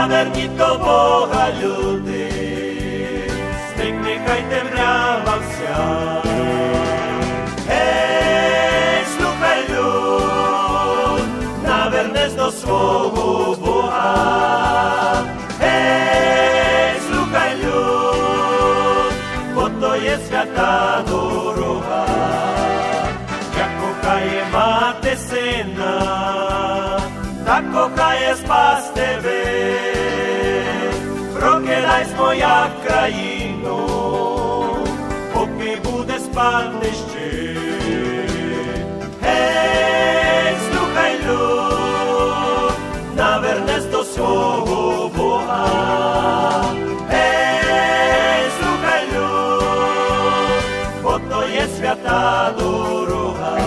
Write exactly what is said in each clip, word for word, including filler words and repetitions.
наверніть до Бога, люди, зникне хай темрява вся. Ей, слухай, люд, навернись до свого Бога. Ей, слухай, люд, бо то є свята дорога, як кохає мати сина, так кохає спас тебе. Прокидайся, моя країно, поки буде спати ще. Гей, слухай, люд, навернись до свого Бога. Гей, слухай, люд, бо то є свята дорога.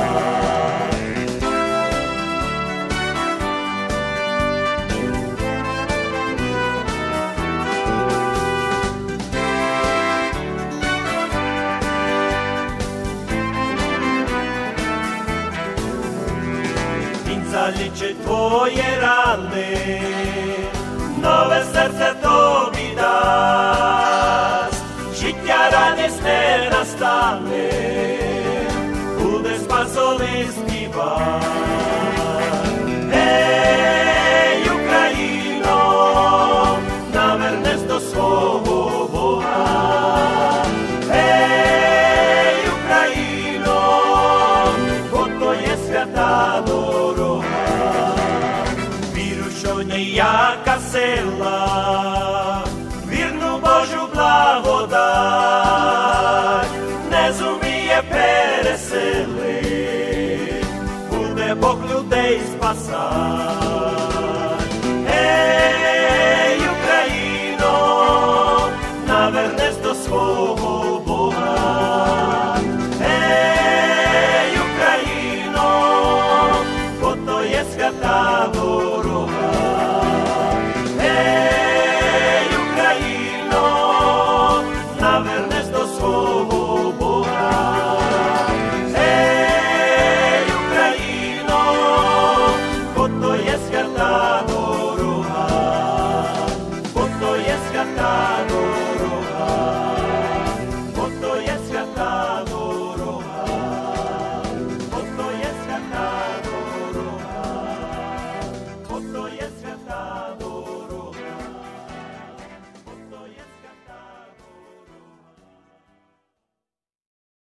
Залічить твої рани, нове серце тобі дасть, життя радісне настане, буде спасовий співати. Ей, Україно, навернись до свого Бога. Ей, Україно, бо то є свята дорога. Ніяка сила